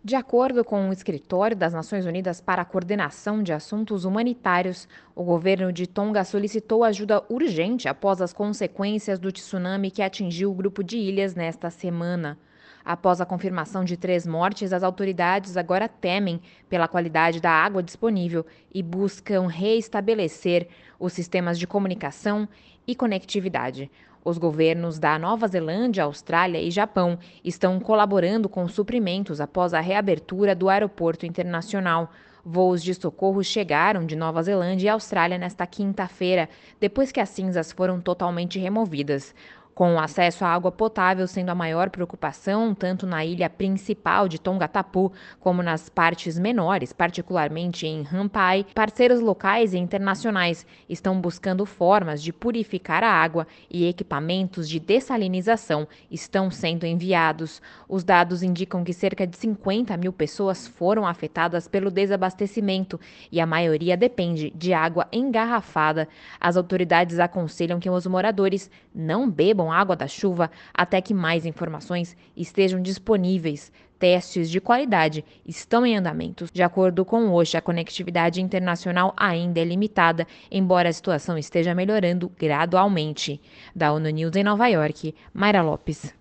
De acordo com o Escritório das Nações Unidas para a Coordenação de Assuntos Humanitários, o governo de Tonga solicitou ajuda urgente após as consequências do tsunami que atingiu o grupo de ilhas nesta semana. Após a confirmação de 3 mortes, as autoridades agora temem pela qualidade da água disponível e buscam reestabelecer os sistemas de comunicação e conectividade. Os governos da Nova Zelândia, Austrália e Japão estão colaborando com suprimentos após a reabertura do aeroporto internacional. Voos de socorro chegaram de Nova Zelândia e Austrália nesta quinta-feira, depois que as cinzas foram totalmente removidas. Com o acesso à água potável sendo a maior preocupação, tanto na ilha principal de Tongatapu como nas partes menores, particularmente em Rampai, parceiros locais e internacionais estão buscando formas de purificar a água e equipamentos de dessalinização estão sendo enviados. Os dados indicam que cerca de 50 mil pessoas foram afetadas pelo desabastecimento e a maioria depende de água engarrafada. As autoridades aconselham que os moradores não bebam água da chuva até que mais informações estejam disponíveis. Testes de qualidade estão em andamento. De acordo com o OSHA, a conectividade internacional ainda é limitada, embora a situação esteja melhorando gradualmente. Da ONU News em Nova York, Mayra Lopes.